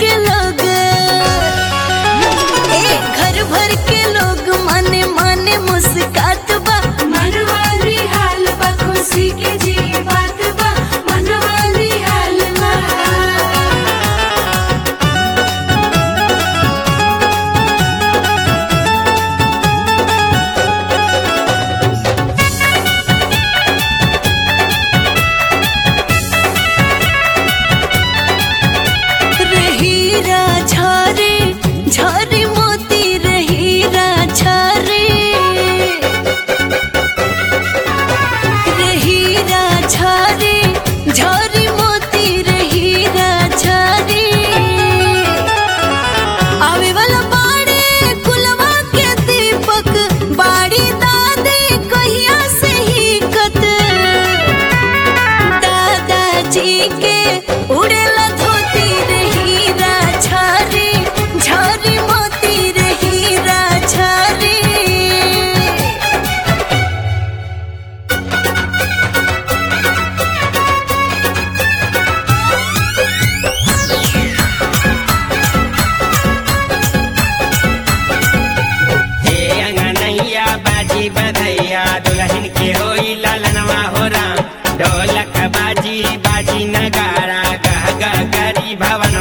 के लोग घर भर के लोग माने माने मुस्कात बा मनवाली हाल बा खुशी के जी बात बा मनवाली हाल बा रहीरा झारे झारे मोती रहीरा झारे रहीरा झारे झारे मोती रहीरा झारे आवे वाला बाड़े कुलवा के दीपक बाड़ी दादे कहिया से ही कत दादाजी के उड़ेला धोती रहीरा झारे झारे मोती रहीरा झारे हे अंगनैया बाजी बधैया दुल्हन के होई लालनवा हो राम ढोलक बाजी बाजी नगारा गह गह गरी भवन